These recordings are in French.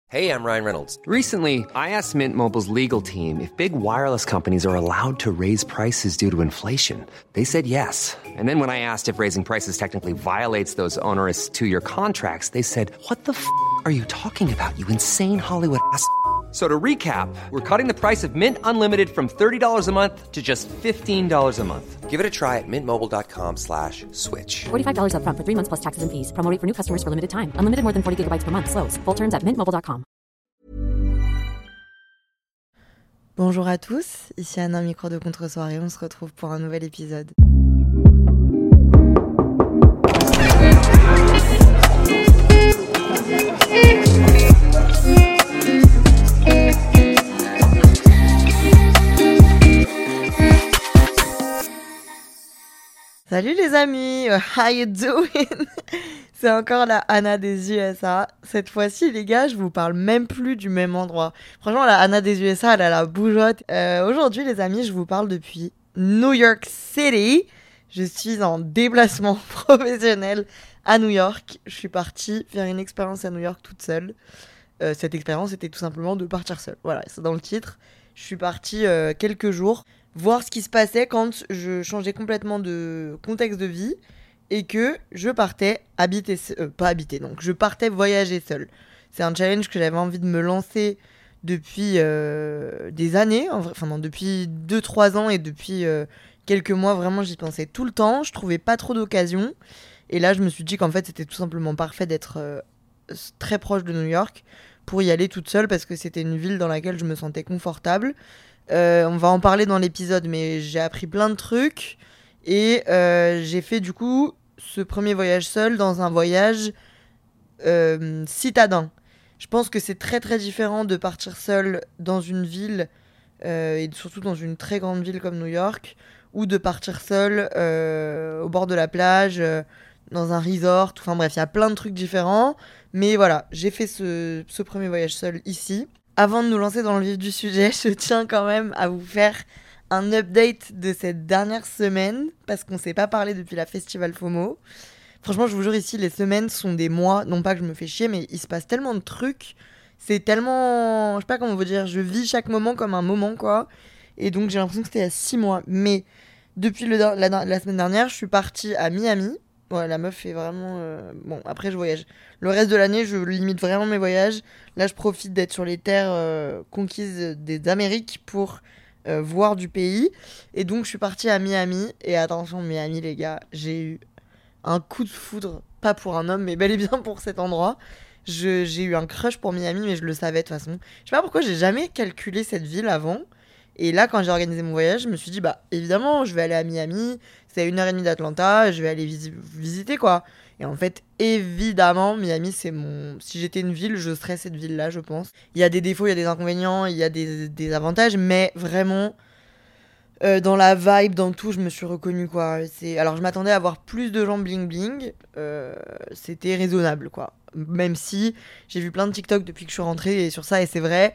Hey, I'm Ryan Reynolds. Recently, I asked Mint Mobile's legal team if big wireless companies are allowed to raise prices due to inflation. They said yes. And then when I asked if raising prices technically violates those onerous two-year contracts, they said, "What the f*** are you talking about, you insane Hollywood ass?" So to recap, we're cutting the price of Mint Unlimited from $30 a month to just $15 a month. Give it a try at mintmobile.com/switch. $45 up front for 3 months plus taxes and fees. Promo rate for new customers for limited time. Unlimited more than 40 gigabytes per month. Slows full terms at mintmobile.com. Bonjour à tous, ici Anna, micro de Contre-soirée. On se retrouve pour un nouvel épisode. Salut les amis, how you doing? C'est encore la Anna des USA. Cette fois-ci, les gars, je vous parle même plus du même endroit. Franchement, la Anna des USA, elle a la bougeotte. Aujourd'hui, les amis, je vous parle depuis New York City. Je suis en déplacement professionnel à New York. Je suis partie faire une expérience à New York toute seule. Cette expérience était tout simplement de partir seule. Voilà, c'est dans le titre. Je suis partie quelques jours voir ce qui se passait quand je changeais complètement de contexte de vie et que je partais je partais voyager seule. C'est un challenge que j'avais envie de me lancer depuis des années, depuis 2-3 ans et depuis quelques mois, vraiment j'y pensais tout le temps, je trouvais pas trop d'occasion et là je me suis dit qu'en fait c'était tout simplement parfait d'être très proche de New York pour y aller toute seule parce que c'était une ville dans laquelle je me sentais confortable. On va en parler dans l'épisode, mais j'ai appris plein de trucs et j'ai fait du coup ce premier voyage seul dans un voyage citadin. Je pense que c'est très très différent de partir seul dans une ville et surtout dans une très grande ville comme New York ou de partir seul au bord de la plage, dans un resort. Enfin bref, il y a plein de trucs différents. Mais voilà, j'ai fait ce premier voyage seul ici. Avant de nous lancer dans le vif du sujet, je tiens quand même à vous faire un update de cette dernière semaine, parce qu'on ne s'est pas parlé depuis la Festival FOMO. Franchement, je vous jure, ici, les semaines sont des mois. Non pas que je me fais chier, mais il se passe tellement de trucs. C'est tellement... Je sais pas comment vous dire, je vis chaque moment comme un moment, quoi. Et donc, j'ai l'impression que c'était il y a 6 mois. Mais depuis la semaine dernière, je suis partie à Miami. Ouais, la meuf est vraiment... Bon, après, je voyage. Le reste de l'année, je limite vraiment mes voyages. Là, je profite d'être sur les terres conquises des Amériques pour voir du pays. Et donc, je suis partie à Miami. Et attention, Miami, les gars, j'ai eu un coup de foudre. Pas pour un homme, mais bel et bien pour cet endroit. J'ai eu un crush pour Miami, mais je le savais de toute façon. Je sais pas pourquoi j'ai jamais calculé cette ville avant. Et là, quand j'ai organisé mon voyage, je me suis dit, bah, évidemment, je vais aller à Miami. C'est à 1h30 d'Atlanta. Je vais aller visiter, quoi. Et en fait, évidemment, Miami, c'est mon... Si j'étais une ville, je serais cette ville-là, je pense. Il y a des défauts, il y a des inconvénients, il y a des avantages. Mais vraiment, dans la vibe, dans tout, je me suis reconnue, quoi. Alors, je m'attendais à voir plus de gens bling-bling. C'était raisonnable, quoi. Même si j'ai vu plein de TikTok depuis que je suis rentrée sur ça. Et c'est vrai,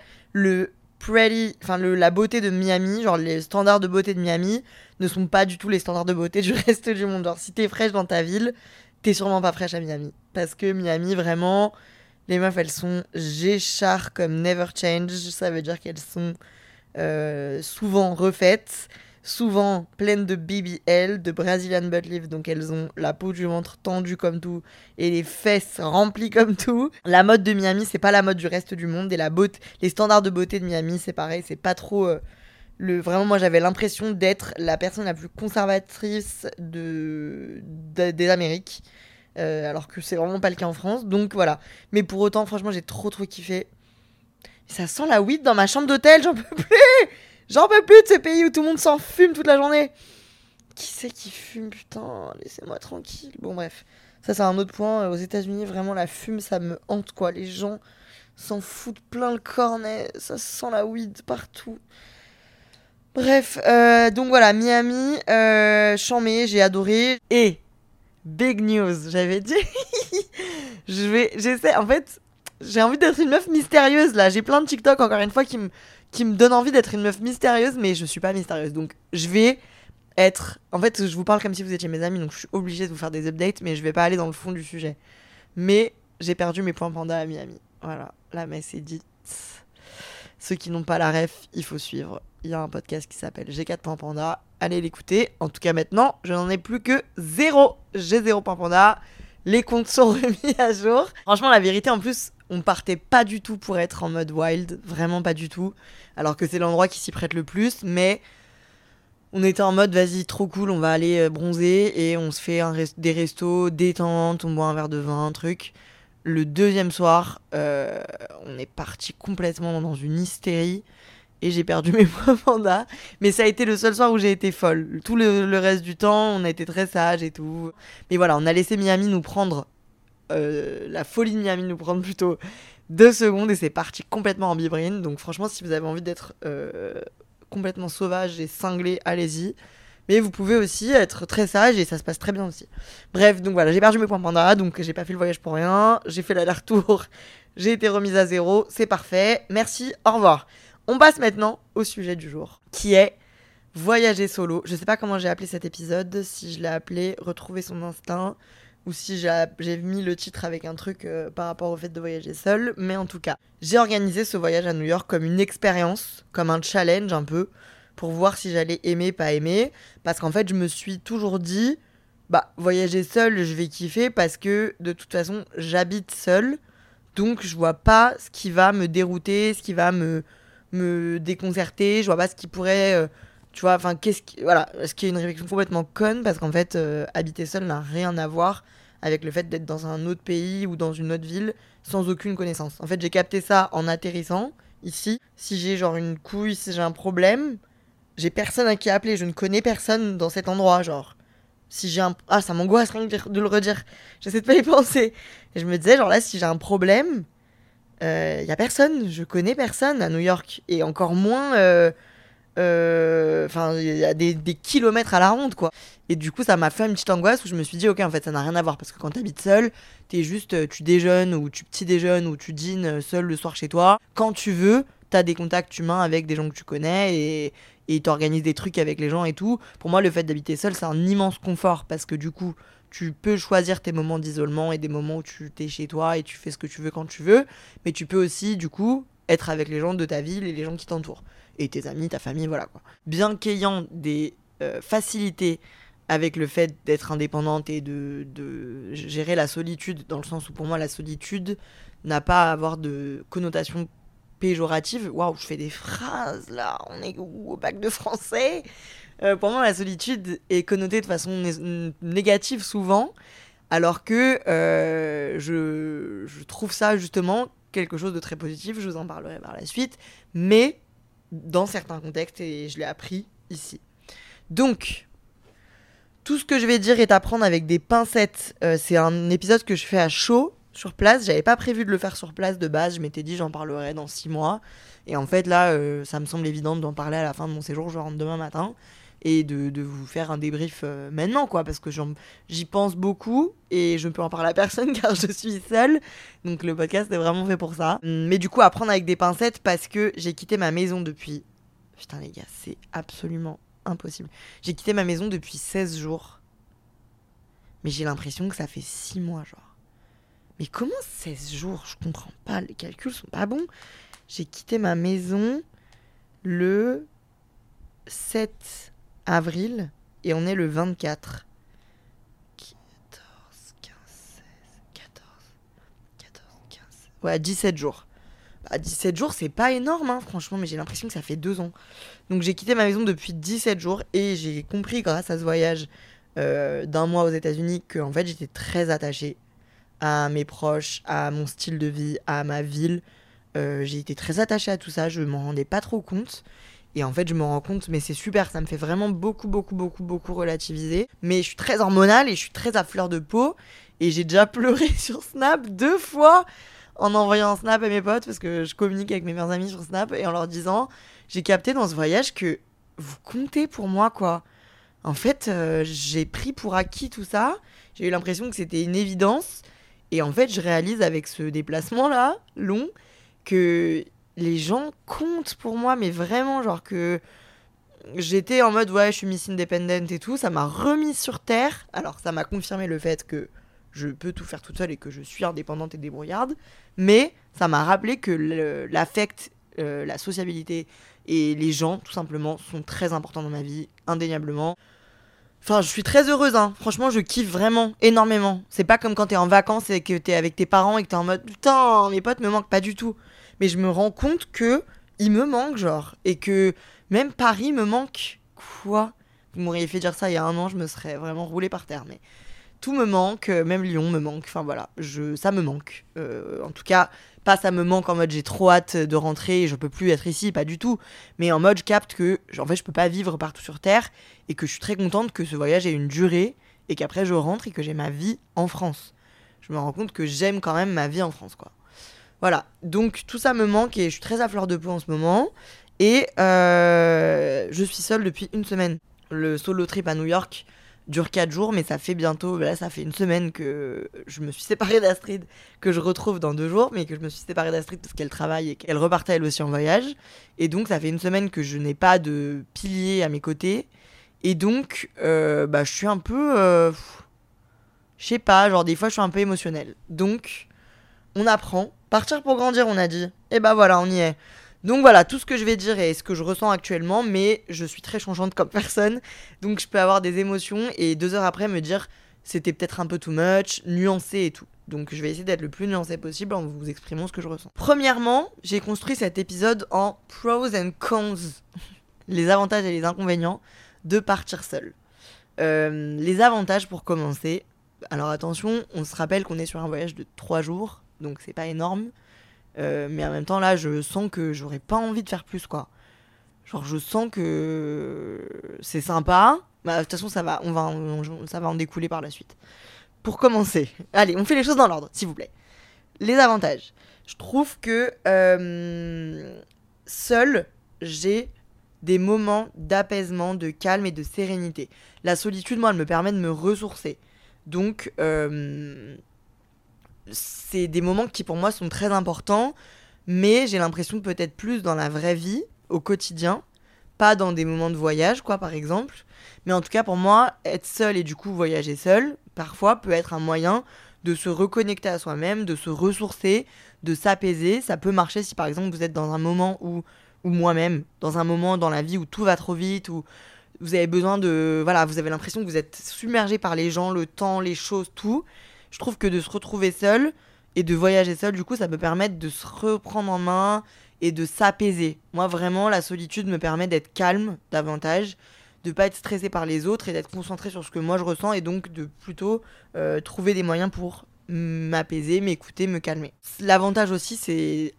la beauté de Miami, genre les standards de beauté de Miami ne sont pas du tout les standards de beauté du reste du monde. Genre si t'es fraîche dans ta ville, t'es sûrement pas fraîche à Miami. Parce que Miami, vraiment, les meufs, elles sont géchard comme never change. Ça veut dire qu'elles sont souvent refaites, souvent pleines de BBL, de Brazilian butt lift. Donc elles ont la peau du ventre tendue comme tout et les fesses remplies comme tout. La mode de Miami, c'est pas la mode du reste du monde. Et les standards de beauté de Miami, c'est pareil, c'est pas trop... Vraiment, moi, j'avais l'impression d'être la personne la plus conservatrice des Amériques. Alors que c'est vraiment pas le cas en France. Donc voilà. Mais pour autant, franchement, j'ai trop kiffé. Ça sent la weed dans ma chambre d'hôtel, j'en peux plus! J'en peux plus de ce pays où tout le monde s'en fume toute la journée. Qui c'est qui fume, putain? Laissez-moi tranquille. Bon, bref. Ça, c'est un autre point. Aux États-Unis, vraiment, la fume, ça me hante, quoi. Les gens s'en foutent plein le cornet. Ça sent la weed partout. Bref, donc voilà, Miami, chambé, j'ai adoré. Et, big news, j'avais dit. J'essaie, en fait, j'ai envie d'être une meuf mystérieuse, là. J'ai plein de TikTok, encore une fois, qui me donnent envie d'être une meuf mystérieuse, mais je suis pas mystérieuse. Donc, je vais être... En fait, je vous parle comme si vous étiez mes amis, donc je suis obligée de vous faire des updates, mais je vais pas aller dans le fond du sujet. Mais j'ai perdu mes points panda à Miami. Voilà. la messe est dite. Ceux qui n'ont pas la ref, il faut suivre. Il y a un podcast qui s'appelle G4.panda. Allez l'écouter. En tout cas, maintenant, je n'en ai plus que 0. J'ai 0.panda. Les comptes sont remis à jour. Franchement, la vérité, en plus, on partait pas du tout pour être en mode wild. Vraiment pas du tout. Alors que c'est l'endroit qui s'y prête le plus. Mais on était en mode, vas-y, trop cool, on va aller bronzer. Et on se fait des restos, détente, on boit un verre de vin, un truc. Le deuxième soir, on est parti complètement dans une hystérie et j'ai perdu mes points panda. Mais ça a été le seul soir où j'ai été folle. Tout le reste du temps, on a été très sages et tout. Mais voilà, on a laissé Miami nous prendre, la folie de Miami nous prendre plutôt 2 secondes et c'est parti complètement en bibrine. Donc franchement, si vous avez envie d'être complètement sauvage et cinglé, allez-y. Mais vous pouvez aussi être très sage et ça se passe très bien aussi. Bref, donc voilà, j'ai perdu mes points panda, donc j'ai pas fait le voyage pour rien. J'ai fait l'aller-retour, j'ai été remise à 0, c'est parfait. Merci, au revoir. On passe maintenant au sujet du jour, qui est voyager solo. Je sais pas comment j'ai appelé cet épisode, si je l'ai appelé retrouver son instinct, ou si j'ai mis le titre avec un truc par rapport au fait de voyager seul. Mais en tout cas, j'ai organisé ce voyage à New York comme une expérience, comme un challenge un peu, pour voir si j'allais aimer, pas aimer. Parce qu'en fait, je me suis toujours dit, voyager seul, je vais kiffer parce que de toute façon, j'habite seul. Donc, je vois pas ce qui va me dérouter, ce qui va me déconcerter. Je vois pas ce qui pourrait, voilà, ce qui est une réflexion complètement conne parce qu'en fait, habiter seul n'a rien à voir avec le fait d'être dans un autre pays ou dans une autre ville sans aucune connaissance. En fait, j'ai capté ça en atterrissant ici. Si j'ai genre une couille, si j'ai un problème, j'ai personne à qui appeler, je ne connais personne dans cet endroit, genre. Si j'ai un... Ah, ça m'angoisse rien que de le redire. J'essaie de pas y penser. Et je me disais, genre là, si j'ai un problème, y a personne, je connais personne à New York. Et encore moins... il y a des kilomètres à la ronde, quoi. Et du coup, ça m'a fait une petite angoisse où je me suis dit, ok, en fait, ça n'a rien à voir. Parce que quand t'habites seul, t'es juste... tu déjeunes ou tu petit déjeunes ou tu dînes seul le soir chez toi. Quand tu veux, t'as des contacts humains avec des gens que tu connais et t'organises des trucs avec les gens et tout. Pour moi, le fait d'habiter seul, c'est un immense confort parce que du coup, tu peux choisir tes moments d'isolement et des moments où tu t'es chez toi et tu fais ce que tu veux quand tu veux. Mais tu peux aussi, du coup, être avec les gens de ta ville et les gens qui t'entourent. Et tes amis, ta famille, voilà quoi. Bien qu'ayant des facilités avec le fait d'être indépendante et de gérer la solitude, dans le sens où pour moi, la solitude n'a pas à avoir de connotation péjorative. Waouh, je fais des phrases là, on est au bac de français. Pour moi, la solitude est connotée de façon négative souvent, alors que je trouve ça justement quelque chose de très positif. Je vous en parlerai par la suite, mais dans certains contextes, et je l'ai appris ici. Donc, tout ce que je vais dire est à prendre avec des pincettes. C'est un épisode que je fais à chaud, sur place. J'avais pas prévu de le faire sur place de base. Je m'étais dit j'en parlerai dans 6 mois. Et en fait là, ça me semble évident d'en parler à la fin de mon séjour. Je rentre demain matin. Et de vous faire un débrief maintenant, quoi. Parce que j'y pense beaucoup. Et je ne peux en parler à personne car je suis seule. Donc le podcast est vraiment fait pour ça. Mais du coup, à prendre avec des pincettes parce que j'ai quitté ma maison depuis... Putain les gars, c'est absolument impossible. J'ai quitté ma maison depuis 16 jours. Mais j'ai l'impression que ça fait 6 mois, genre. Mais comment 16 jours? Je comprends pas, les calculs sont pas bons. J'ai quitté ma maison le 7 avril et on est le 24. 14, 15, 16, 14, 15... Ouais, 17 jours. 17 jours, c'est pas énorme, hein, franchement, mais j'ai l'impression que ça fait 2 ans. Donc j'ai quitté ma maison depuis 17 jours et j'ai compris grâce à ce voyage d'1 mois aux États-Unis que en fait, j'étais très attachée à mes proches, à mon style de vie, à ma ville. J'ai été très attachée à tout ça, je m'en rendais pas trop compte. Et en fait, je me rends compte, mais c'est super, ça me fait vraiment beaucoup relativiser. Mais je suis très hormonale et je suis très à fleur de peau. Et j'ai déjà pleuré sur Snap 2 fois en envoyant un Snap à mes potes, parce que je communique avec mes meilleurs amis sur Snap, et en leur disant, j'ai capté dans ce voyage que vous comptez pour moi, quoi. En fait, j'ai pris pour acquis tout ça. J'ai eu l'impression que c'était une évidence. Et en fait, je réalise avec ce déplacement-là, long, que les gens comptent pour moi, mais vraiment, genre que j'étais en mode, ouais, je suis Miss Independent et tout, ça m'a remis sur terre. Alors, ça m'a confirmé le fait que je peux tout faire toute seule et que je suis indépendante et débrouillarde. Mais ça m'a rappelé que l'affect, la sociabilité et les gens, tout simplement, sont très importants dans ma vie, indéniablement. Enfin, je suis très heureuse, hein. Franchement, je kiffe vraiment, énormément. C'est pas comme quand t'es en vacances et que t'es avec tes parents et que t'es en mode « Putain, mes potes me manquent pas du tout ». Mais je me rends compte que ils me manquent, genre. Et que même Paris me manque. Quoi ? Vous m'auriez fait dire ça il y a 1 an, je me serais vraiment roulée par terre. Mais tout me manque, même Lyon me manque. Enfin voilà, ça me manque. En tout cas, pas ça me manque en mode j'ai trop hâte de rentrer et je peux plus être ici, pas du tout. Mais en mode je capte que en fait je peux pas vivre partout sur Terre et que je suis très contente que ce voyage ait une durée et qu'après je rentre et que j'ai ma vie en France. Je me rends compte que j'aime quand même ma vie en France, quoi. Voilà, donc tout ça me manque et je suis très à fleur de peau en ce moment. Et je suis seule depuis 1 semaine. Le solo trip à New York dure 4 jours, mais ça fait bientôt, là ça fait 1 semaine que je me suis séparée d'Astrid, que je retrouve dans 2 jours, mais que je me suis séparée d'Astrid parce qu'elle travaille et qu'elle repartait elle aussi en voyage. Et donc ça fait 1 semaine que je n'ai pas de pilier à mes côtés. Et donc, je suis un peu... je sais pas, genre des fois je suis un peu émotionnelle. Donc, on apprend. Partir pour grandir, on a dit. Et bah voilà, on y est. Donc voilà, tout ce que je vais dire est ce que je ressens actuellement, mais je suis très changeante comme personne, donc je peux avoir des émotions et 2 heures après me dire c'était peut-être un peu too much, nuancé et tout. Donc je vais essayer d'être le plus nuancé possible en vous exprimant ce que je ressens. Premièrement, j'ai construit cet épisode en pros and cons, les avantages et les inconvénients de partir seul. Les avantages pour commencer, alors attention, on se rappelle qu'on est sur un voyage de 3 jours, donc c'est pas énorme. Mais en même temps là je sens que j'aurais pas envie de faire plus, quoi. Genre je sens que c'est sympa. Bah de toute façon ça va en découler par la suite. Pour commencer, allez, on fait les choses dans l'ordre s'il vous plaît. Les avantages, je trouve que seule j'ai des moments d'apaisement, de calme et de sérénité. La solitude, moi, elle me permet de me ressourcer. Donc c'est des moments qui pour moi sont très importants, mais j'ai l'impression que peut-être plus dans la vraie vie, au quotidien, pas dans des moments de voyage, quoi, par exemple. Mais en tout cas, pour moi, être seul et du coup voyager seul, parfois peut être un moyen de se reconnecter à soi-même, de se ressourcer, de s'apaiser. Ça peut marcher si par exemple vous êtes dans un moment où, ou moi-même, dans un moment dans la vie où tout va trop vite, où vous avez besoin de... Voilà, vous avez l'impression que vous êtes submergé par les gens, le temps, les choses, tout. Je trouve que de se retrouver seul et de voyager seul, du coup, ça peut permettre de se reprendre en main et de s'apaiser. Moi, vraiment, la solitude me permet d'être calme davantage, de pas être stressé par les autres et d'être concentré sur ce que moi je ressens et donc de plutôt trouver des moyens pour m'apaiser, m'écouter, me calmer. L'avantage aussi, c'est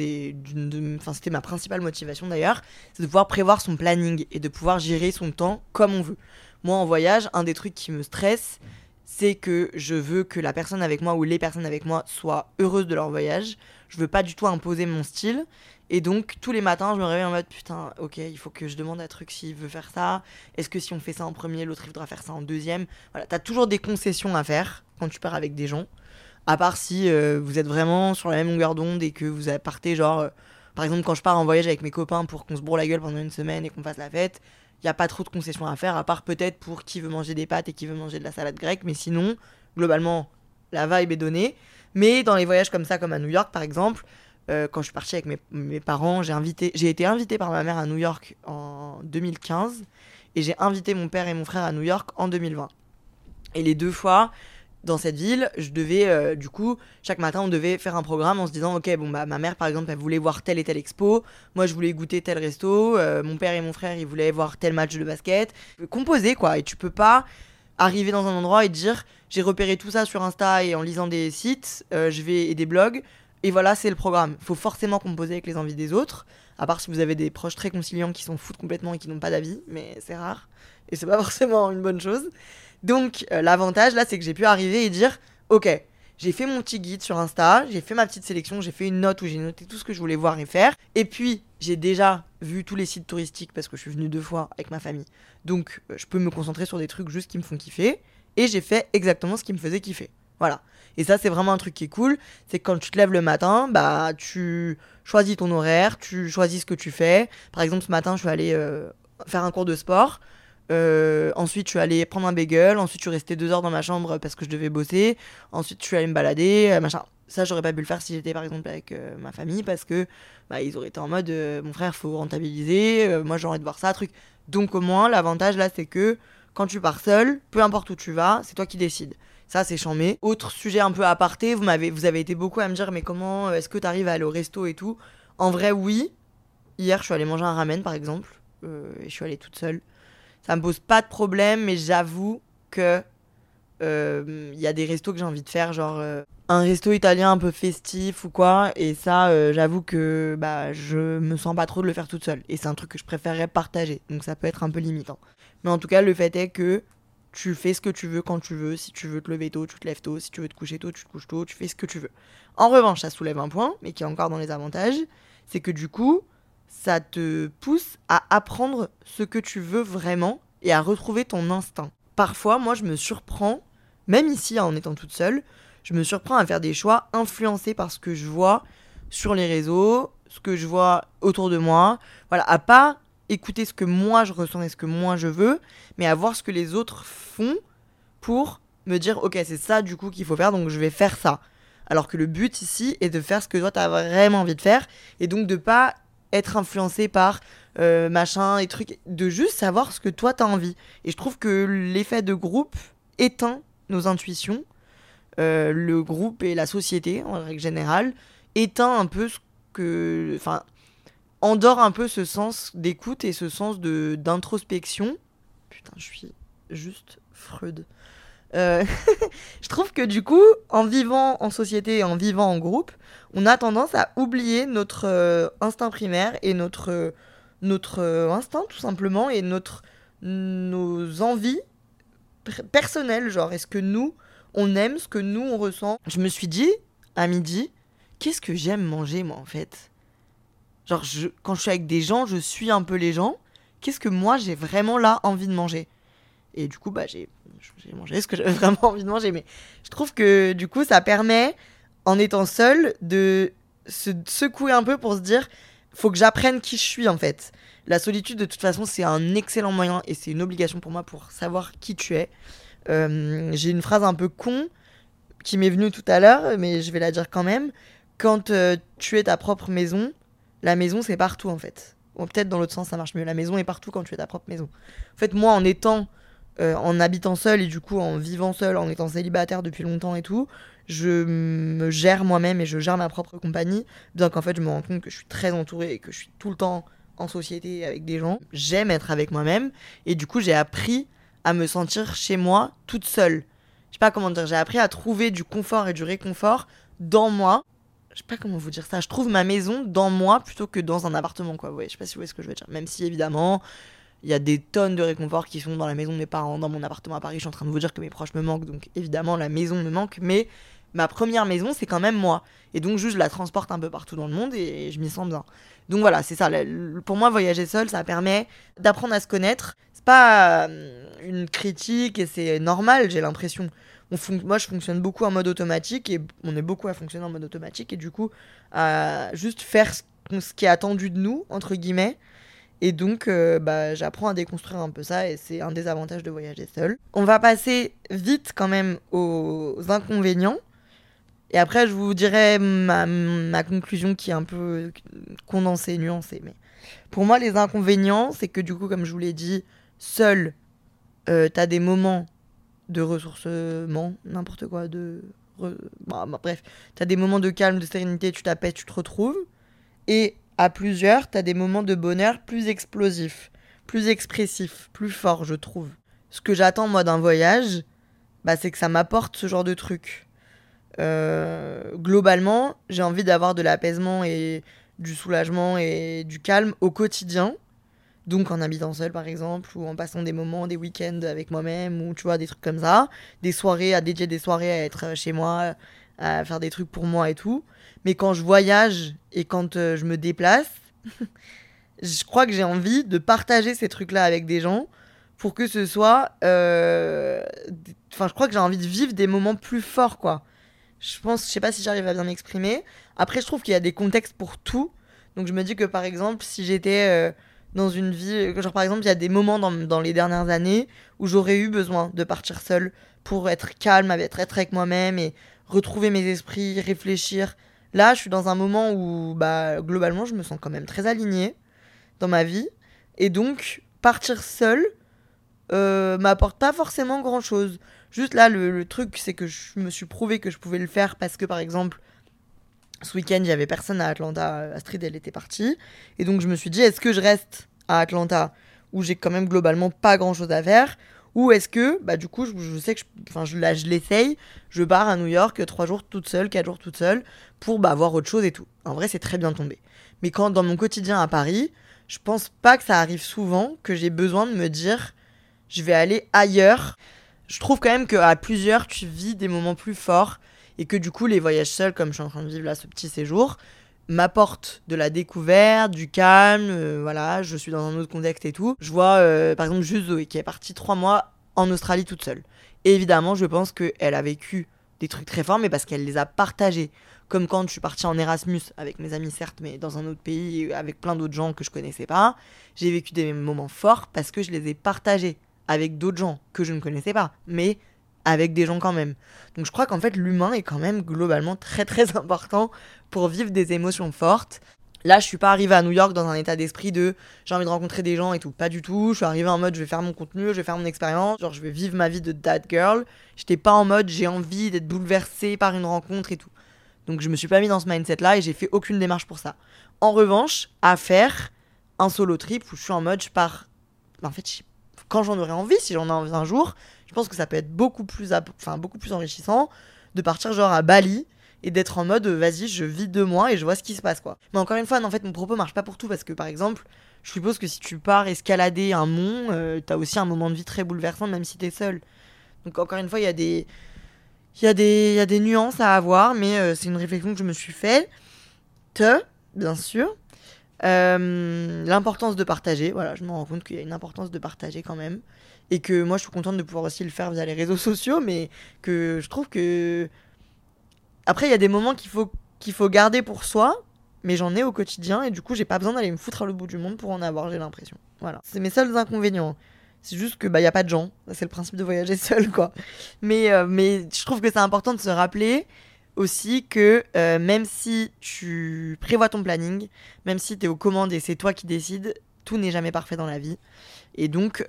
c'était ma principale motivation d'ailleurs, c'est de pouvoir prévoir son planning et de pouvoir gérer son temps comme on veut. Moi, en voyage, un des trucs qui me stresse, c'est que je veux que la personne avec moi ou les personnes avec moi soient heureuses de leur voyage. Je veux pas du tout imposer mon style. Et donc, tous les matins, je me réveille en mode putain, ok, il faut que je demande à truc s'il veut faire ça. Est-ce que si on fait ça en premier, l'autre il voudra faire ça en deuxième ? Voilà, t'as toujours des concessions à faire quand tu pars avec des gens. À part si vous êtes vraiment sur la même longueur d'onde et que vous partez genre... par exemple, quand je pars en voyage avec mes copains pour qu'on se bourre la gueule pendant 1 semaine et qu'on fasse la fête, il n'y a pas trop de concessions à faire, à part peut-être pour qui veut manger des pâtes et qui veut manger de la salade grecque. Mais sinon, globalement, la vibe est donnée. Mais dans les voyages comme ça, comme à New York par exemple, quand je suis partie avec mes parents, j'ai été invitée par ma mère à New York en 2015 et j'ai invité mon père et mon frère à New York en 2020. Et les 2 fois, dans cette ville, je devais, du coup, chaque matin, on devait faire un programme en se disant, ok, bon, bah, ma mère, par exemple, elle voulait voir telle et telle expo, moi, je voulais goûter tel resto, mon père et mon frère, ils voulaient voir tel match de basket. Composer, quoi, et tu peux pas arriver dans un endroit et dire, j'ai repéré tout ça sur Insta et en lisant des sites, et des blogs, et voilà, c'est le programme. Faut forcément composer avec les envies des autres, à part si vous avez des proches très conciliants qui s'en foutent complètement et qui n'ont pas d'avis, mais c'est rare, et c'est pas forcément une bonne chose. Donc l'avantage là, c'est que j'ai pu arriver et dire ok, j'ai fait mon petit guide sur Insta, j'ai fait ma petite sélection, j'ai fait une note où j'ai noté tout ce que je voulais voir et faire. Et puis j'ai déjà vu tous les sites touristiques parce que je suis venue 2 fois avec ma famille. Donc je peux me concentrer sur des trucs juste qui me font kiffer. Et j'ai fait exactement ce qui me faisait kiffer. Voilà. Et ça, c'est vraiment un truc qui est cool. C'est que quand tu te lèves le matin, bah tu choisis ton horaire, tu choisis ce que tu fais. Par exemple, ce matin, je suis allée faire un cours de sport. Ensuite, je suis allée prendre un bagel. Ensuite, je suis restée 2 heures dans ma chambre parce que je devais bosser. Ensuite, je suis allée me balader, machin. Ça, j'aurais pas pu le faire si j'étais par exemple avec ma famille parce que ils auraient été en mode mon frère, faut rentabiliser. Moi, j'ai envie de voir ça, truc. Donc, au moins, l'avantage là, c'est que quand tu pars seul, peu importe où tu vas, c'est toi qui décides. Ça, c'est chambé. Autre sujet un peu aparté, vous avez été beaucoup à me dire, mais comment est-ce que t'arrives à aller au resto et tout ? En vrai, oui. Hier, je suis allée manger un ramen, par exemple. Et je suis allée toute seule. Ça me pose pas de problème, mais j'avoue que y a des restos que j'ai envie de faire, genre un resto italien un peu festif ou quoi. Et ça, j'avoue que je me sens pas trop de le faire toute seule. Et c'est un truc que je préférerais partager. Donc ça peut être un peu limitant. Mais en tout cas, le fait est que tu fais ce que tu veux quand tu veux. Si tu veux te lever tôt, tu te lèves tôt. Si tu veux te coucher tôt, tu te couches tôt. Tu fais ce que tu veux. En revanche, ça soulève un point, mais qui est encore dans les avantages. C'est que du coup, ça te pousse à apprendre ce que tu veux vraiment et à retrouver ton instinct. Parfois, moi, je me surprends, même ici, en étant toute seule, je me surprends à faire des choix influencés par ce que je vois sur les réseaux, ce que je vois autour de moi. Voilà, à pas écouter ce que moi je ressens et ce que moi je veux, mais à voir ce que les autres font pour me dire ok, c'est ça du coup qu'il faut faire, donc je vais faire ça. Alors que le but ici est de faire ce que toi t'as vraiment envie de faire et donc de pas être influencé par machin et trucs, de juste savoir ce que toi t'as envie. Et je trouve que l'effet de groupe éteint nos intuitions. Le groupe et la société en règle générale éteint un peu ce que, enfin, endort un peu ce sens d'écoute et ce sens d'introspection. Putain, je suis juste Freud. Je trouve que du coup, en vivant en société et en vivant en groupe, on a tendance à oublier notre instinct primaire et notre instinct tout simplement et nos envies personnelles. Genre, est-ce que nous, on aime ce que nous, on ressent ? Je me suis dit, à midi, qu'est-ce que j'aime manger moi en fait ? Genre, quand je suis avec des gens, je suis un peu les gens. Qu'est-ce que moi, j'ai vraiment là envie de manger ? Et du coup, j'ai mangé ce que j'avais vraiment envie de manger. Mais je trouve que du coup, ça permet, en étant seule, de se secouer un peu pour se dire faut que j'apprenne qui je suis en fait. La solitude, de toute façon, c'est un excellent moyen et c'est une obligation pour moi pour savoir qui tu es. J'ai une phrase un peu con qui m'est venue tout à l'heure, mais je vais la dire quand même. Quand tu es ta propre maison, la maison, c'est partout en fait. Ou peut-être dans l'autre sens, ça marche mieux. La maison est partout quand tu es ta propre maison. En fait, moi, en habitant seule et du coup en vivant seule, en étant célibataire depuis longtemps et tout, je me gère moi-même et je gère ma propre compagnie, bien qu'en fait je me rends compte que je suis très entourée et que je suis tout le temps en société avec des gens. J'aime être avec moi-même et du coup j'ai appris à me sentir chez moi toute seule. Je sais pas comment dire, j'ai appris à trouver du confort et du réconfort dans moi. Je sais pas comment vous dire ça, je trouve ma maison dans moi plutôt que dans un appartement quoi. Ouais, je sais pas si vous voyez ce que je veux dire, même si évidemment il y a des tonnes de réconfort qui sont dans la maison de mes parents, dans mon appartement à Paris. Je suis en train de vous dire que mes proches me manquent, donc évidemment la maison me manque, mais ma première maison c'est quand même moi. Et donc juste je la transporte un peu partout dans le monde et je m'y sens bien. Donc voilà, c'est ça. Pour moi, voyager seul, ça permet d'apprendre à se connaître. C'est pas une critique et c'est normal, j'ai l'impression. Moi je fonctionne beaucoup en mode automatique et on est beaucoup à fonctionner en mode automatique et du coup à juste faire ce qui est attendu de nous, entre guillemets. Et donc, j'apprends à déconstruire un peu ça et c'est un des avantages de voyager seul. On va passer vite quand même aux inconvénients. Et après, je vous dirai ma conclusion qui est un peu condensée, nuancée. Mais pour moi, les inconvénients, c'est que du coup, comme je vous l'ai dit, seul, t'as des moments de ressourcement, n'importe quoi, bref. T'as des moments de calme, de sérénité, tu t'appelles, tu te retrouves. Et à plusieurs, t'as des moments de bonheur plus explosifs, plus expressifs, plus forts, je trouve. Ce que j'attends, moi, d'un voyage, c'est que ça m'apporte ce genre de trucs. Globalement, j'ai envie d'avoir de l'apaisement et du soulagement et du calme au quotidien. Donc en habitant seule, par exemple, ou en passant des moments, des week-ends avec moi-même, ou tu vois, des trucs comme ça. Des soirées, à dédier des soirées à être chez moi, à faire des trucs pour moi et tout. Mais quand je voyage et quand je me déplace, je crois que j'ai envie de partager ces trucs-là avec des gens pour que ce soit... je crois que j'ai envie de vivre des moments plus forts, quoi. Je sais pas si j'arrive à bien m'exprimer. Après, je trouve qu'il y a des contextes pour tout. Donc je me dis que, par exemple, si j'étais dans une vie. Genre, par exemple, il y a des moments dans les dernières années où j'aurais eu besoin de partir seule pour être calme, être avec moi-même et retrouver mes esprits, réfléchir. Là, je suis dans un moment où, bah, globalement, je me sens quand même très alignée dans ma vie. Et donc, partir seule m'apporte pas forcément grand-chose. Juste là, le truc, c'est que je me suis prouvé que je pouvais le faire parce que, par exemple, ce week-end, il y avait personne à Atlanta. Astrid, elle était partie. Et donc, je me suis dit, est-ce que je reste à Atlanta où j'ai quand même globalement pas grand-chose à faire, ou est-ce que, bah, du coup, je sais que je l'essaye, je pars à New York 3 jours toute seule, 4 jours toute seule, pour bah, voir autre chose et tout. En vrai, c'est très bien tombé. Mais quand dans mon quotidien à Paris, je pense pas que ça arrive souvent que j'ai besoin de me dire, je vais aller ailleurs. Je trouve quand même qu'à plusieurs, tu vis des moments plus forts, et que du coup, les voyages seuls, comme je suis en train de vivre là ce petit séjour, m'apporte de la découverte, du calme, voilà, je suis dans un autre contexte et tout. Je vois par exemple juste Zoé qui est partie 3 mois en Australie toute seule. Et évidemment, je pense qu'elle a vécu des trucs très forts, mais parce qu'elle les a partagés. Comme quand je suis partie en Erasmus avec mes amis, certes, mais dans un autre pays, avec plein d'autres gens que je connaissais pas. J'ai vécu des moments forts parce que je les ai partagés avec d'autres gens que je ne connaissais pas, mais avec des gens quand même. Donc je crois qu'en fait l'humain est quand même globalement très très important pour vivre des émotions fortes. Là, je suis pas arrivée à New York dans un état d'esprit de j'ai envie de rencontrer des gens et tout, pas du tout. Je suis arrivée en mode je vais faire mon contenu, je vais faire mon expérience, genre je vais vivre ma vie de that girl. J'étais pas en mode j'ai envie d'être bouleversée par une rencontre et tout. Donc je me suis pas mis dans ce mindset là et j'ai fait aucune démarche pour ça. En revanche, à faire un solo trip où je suis en mode je pars, en fait quand j'en aurai envie, si j'en ai envie un jour, je pense que ça peut être beaucoup plus enrichissant de partir genre à Bali et d'être en mode vas-y, je vis 2 mois et je vois ce qui se passe quoi. Mais encore une fois, en fait, mon propos marche pas pour tout parce que par exemple, je suppose que si tu pars escalader un mont, t'as aussi un moment de vie très bouleversant même si t'es seul. Donc encore une fois, il y a des nuances à avoir, mais c'est une réflexion que je me suis faite. Bien sûr. L'importance de partager, voilà, je me rends compte qu'il y a une importance de partager quand même. Et que moi je suis contente de pouvoir aussi le faire via les réseaux sociaux, mais que je trouve que après il y a des moments qu'il faut garder pour soi, mais j'en ai au quotidien et du coup j'ai pas besoin d'aller me foutre à l'autre bout du monde pour en avoir, j'ai l'impression. Voilà, c'est mes seuls inconvénients. C'est juste que bah y a pas de gens, c'est le principe de voyager seul quoi. Mais je trouve que c'est important de se rappeler aussi que même si tu prévois ton planning, même si t'es aux commandes et c'est toi qui décides, tout n'est jamais parfait dans la vie. Et donc,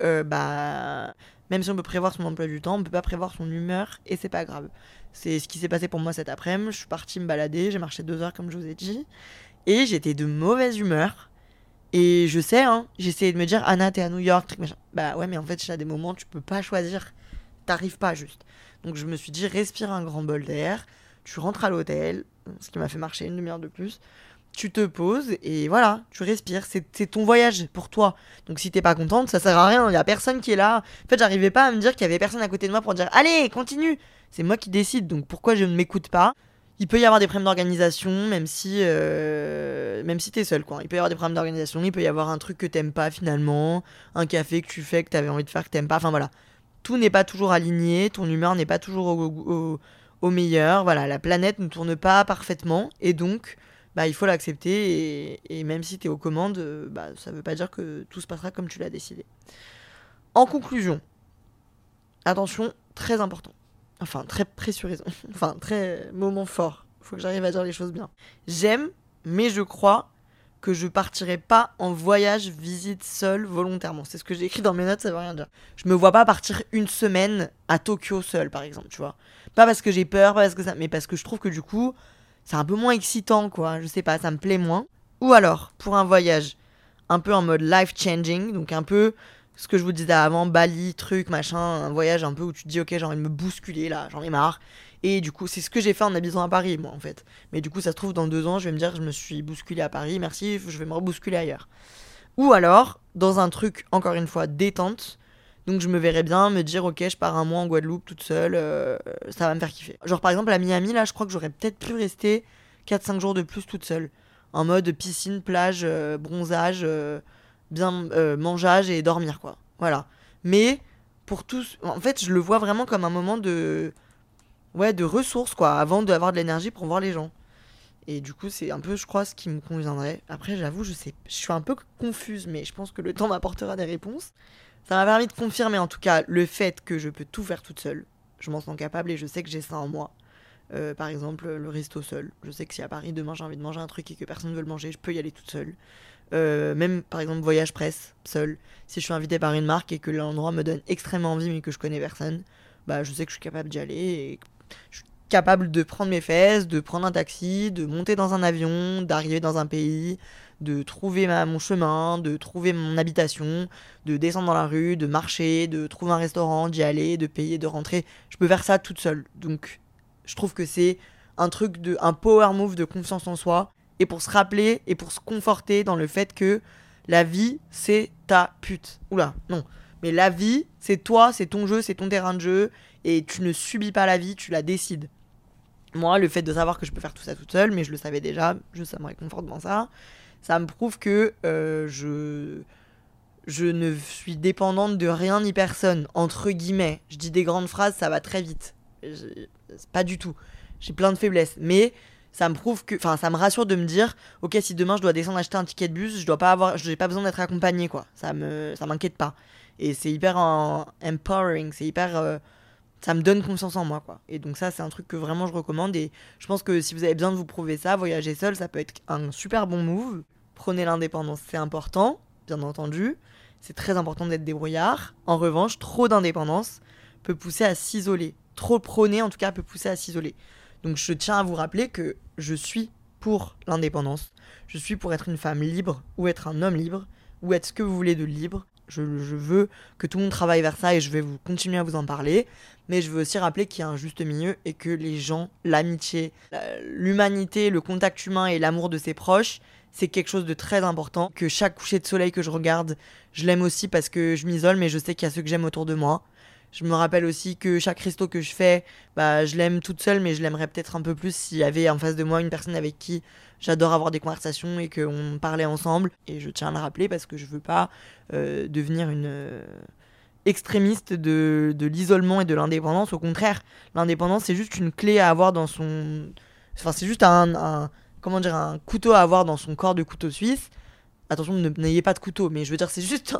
même si on peut prévoir son emploi du temps, on peut pas prévoir son humeur et c'est pas grave. C'est ce qui s'est passé pour moi cet après-midi. Je suis partie me balader, j'ai marché 2 heures comme je vous ai dit. Et j'étais de mauvaise humeur. Et je sais, j'ai essayé de me dire, Anna, t'es à New York, truc machin. Bah ouais, mais en fait, il y a des moments, tu peux pas choisir. T'arrives pas juste. Donc je me suis dit, respire un grand bol d'air. Tu rentres à l'hôtel, ce qui m'a fait marcher 1 demi-heure de plus. Tu te poses et voilà, tu respires. C'est ton voyage pour toi. Donc si t'es pas contente, ça sert à rien. Il y a personne qui est là. En fait, j'arrivais pas à me dire qu'il y avait personne à côté de moi pour dire allez, continue. C'est moi qui décide. Donc pourquoi je ne m'écoute pas? Il peut y avoir des problèmes d'organisation, même si t'es seul, quoi. Il peut y avoir des problèmes d'organisation. Il peut y avoir un truc que t'aimes pas finalement, un café que tu fais que t'avais envie de faire que t'aimes pas. Enfin voilà, tout n'est pas toujours aligné. Ton humeur n'est pas toujours au meilleur. Voilà, la planète ne tourne pas parfaitement et donc bah, il faut l'accepter et même si t'es aux commandes, bah, ça veut pas dire que tout se passera comme tu l'as décidé. En conclusion, attention, très important. Enfin, très pressurisant. Enfin, très moment fort. Faut que j'arrive à dire les choses bien. J'aime, mais je crois que je partirai pas en voyage visite seule volontairement. C'est ce que j'ai écrit dans mes notes, ça veut rien dire. Je me vois pas partir 1 semaine à Tokyo seule, par exemple, tu vois. Pas parce que j'ai peur, pas parce que ça, mais parce que je trouve que du coup, c'est un peu moins excitant, quoi. Je sais pas, ça me plaît moins. Ou alors, pour un voyage un peu en mode life-changing, donc un peu ce que je vous disais avant, Bali, truc, machin, un voyage un peu où tu te dis, ok, j'ai envie de me bousculer, là, j'en ai marre. Et du coup, c'est ce que j'ai fait en habitant à Paris, moi, en fait. Mais du coup, ça se trouve, dans 2 ans, je vais me dire, je me suis bousculé à Paris, merci, je vais me rebousculer ailleurs. Ou alors, dans un truc, encore une fois, détente. Donc je me verrais bien me dire ok, je pars 1 mois en Guadeloupe toute seule, ça va me faire kiffer. Genre par exemple à Miami là, je crois que j'aurais peut-être pu rester 4-5 jours de plus toute seule. En mode piscine, plage, bronzage, bien mangeage et dormir quoi. Voilà. Mais pour tous, en fait je le vois vraiment comme un moment de ressources quoi, avant d'avoir de l'énergie pour voir les gens. Et du coup, c'est un peu, je crois, ce qui me conviendrait. Après, j'avoue, je suis un peu confuse, mais je pense que le temps m'apportera des réponses. Ça m'a permis de confirmer, en tout cas, le fait que je peux tout faire toute seule. Je m'en sens capable et je sais que j'ai ça en moi. Par exemple, le resto seul. Je sais que si à Paris, demain, j'ai envie de manger un truc et que personne ne veut le manger, je peux y aller toute seule. Même, par exemple, voyage presse, seul. Si je suis invitée par une marque et que l'endroit me donne extrêmement envie, mais que je connais personne, bah, je sais que je suis capable d'y aller et je suis capable de prendre mes fesses, de prendre un taxi, de monter dans un avion, d'arriver dans un pays, de trouver mon chemin, de trouver mon habitation, de descendre dans la rue, de marcher, de trouver un restaurant, d'y aller, de payer, de rentrer. Je peux faire ça toute seule. Donc, je trouve que c'est un power move de confiance en soi. Et pour se rappeler et pour se conforter dans le fait que la vie, c'est ta pute. Oula, non. Mais la vie, c'est toi, c'est ton jeu, c'est ton terrain de jeu. Et tu ne subis pas la vie, tu la décides. Moi, le fait de savoir que je peux faire tout ça toute seule, mais je le savais déjà, juste ça me réconforte dans ça, ça me prouve que je ne suis dépendante de rien ni personne, entre guillemets. Je dis des grandes phrases, ça va très vite. Pas du tout. J'ai plein de faiblesses, mais ça me prouve que, enfin, ça me rassure de me dire, ok, si demain je dois descendre acheter un ticket de bus, j'ai pas besoin d'être accompagnée, quoi. Ça m'inquiète pas. Et c'est hyper empowering, c'est hyper, ça me donne confiance en moi, quoi. Et donc ça, c'est un truc que vraiment je recommande. Et je pense que si vous avez besoin de vous prouver ça, voyager seul, ça peut être un super bon move. Prenez l'indépendance, c'est important, bien entendu. C'est très important d'être débrouillard. En revanche, trop d'indépendance peut pousser à s'isoler. Trop prôné, en tout cas, peut pousser à s'isoler. Donc je tiens à vous rappeler que je suis pour l'indépendance. Je suis pour être une femme libre, ou être un homme libre, ou être ce que vous voulez de libre. Je veux que tout le monde travaille vers ça et je vais continuer à vous en parler. Mais je veux aussi rappeler qu'il y a un juste milieu et que les gens, l'amitié, l'humanité, le contact humain et l'amour de ses proches, c'est quelque chose de très important. Que chaque coucher de soleil que je regarde, je l'aime aussi parce que je m'isole, mais je sais qu'il y a ceux que j'aime autour de moi. Je me rappelle aussi que chaque resto que je fais, bah, je l'aime toute seule, mais je l'aimerais peut-être un peu plus s'il y avait en face de moi une personne avec qui j'adore avoir des conversations et qu'on parlait ensemble. Et je tiens à le rappeler parce que je veux pas devenir une extrémiste de l'isolement et de l'indépendance. Au contraire, l'indépendance, c'est juste une clé à avoir dans son... Enfin, c'est juste un couteau à avoir dans son corps de couteau suisse. Attention, n'ayez pas de couteau, mais je veux dire, c'est juste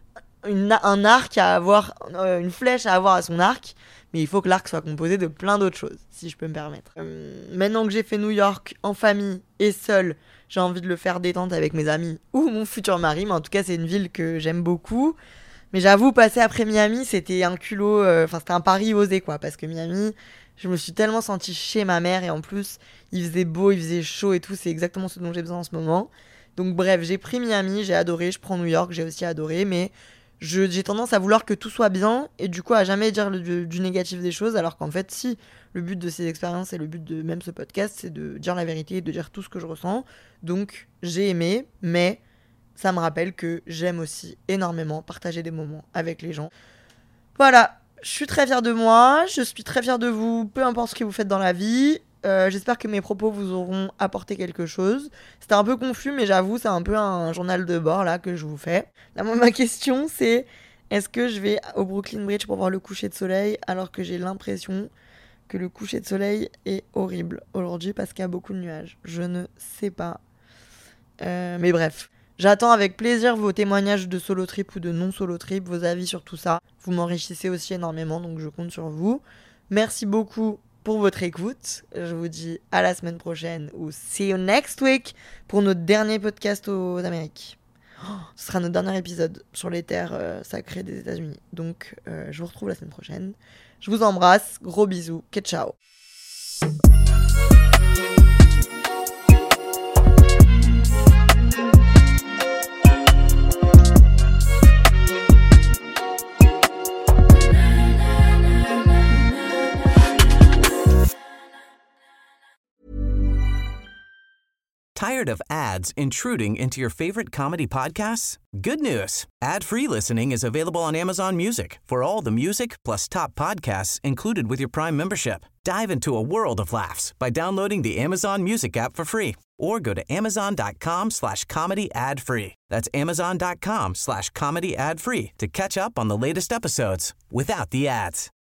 un arc à avoir, une flèche à avoir à son arc, mais il faut que l'arc soit composé de plein d'autres choses, si je peux me permettre. Maintenant que j'ai fait New York en famille et seule, j'ai envie de le faire détente avec mes amis ou mon futur mari, mais en tout cas c'est une ville que j'aime beaucoup. Mais j'avoue, passer après Miami, c'était un culot, c'était un pari osé, quoi, parce que Miami, je me suis tellement sentie chez ma mère, et en plus, il faisait beau, il faisait chaud et tout, c'est exactement ce dont j'ai besoin en ce moment. Donc bref, j'ai pris Miami, j'ai adoré, je prends New York, j'ai aussi adoré, mais j'ai tendance à vouloir que tout soit bien et du coup à jamais dire du négatif des choses, alors qu'en fait si, le but de ces expériences et le but de même ce podcast, c'est de dire la vérité et de dire tout ce que je ressens. Donc j'ai aimé, mais ça me rappelle que j'aime aussi énormément partager des moments avec les gens. Voilà, je suis très fière de moi, je suis très fière de vous, peu importe ce que vous faites dans la vie. J'espère que mes propos vous auront apporté quelque chose. C'était un peu confus, mais j'avoue, c'est un peu un journal de bord là que je vous fais. Là, moi, ma question, c'est est-ce que je vais au Brooklyn Bridge pour voir le coucher de soleil, alors que j'ai l'impression que le coucher de soleil est horrible aujourd'hui parce qu'il y a beaucoup de nuages. Je ne sais pas. Mais bref, j'attends avec plaisir vos témoignages de solo trip ou de non solo trip, vos avis sur tout ça. Vous m'enrichissez aussi énormément, donc je compte sur vous. Merci beaucoup pour votre écoute. Je vous dis à la semaine prochaine ou see you next week pour notre dernier podcast aux Amériques. Ce sera notre dernier épisode sur les terres sacrées des États-Unis. Donc je vous retrouve la semaine prochaine. Je vous embrasse, gros bisous, que ciao. Tired of ads intruding into your favorite comedy podcasts? Good news. Ad-free listening is available on Amazon Music for all the music plus top podcasts included with your Prime membership. Dive into a world of laughs by downloading the Amazon Music app for free or go to amazon.com/comedy ad-free. That's amazon.com/comedy ad-free to catch up on the latest episodes without the ads.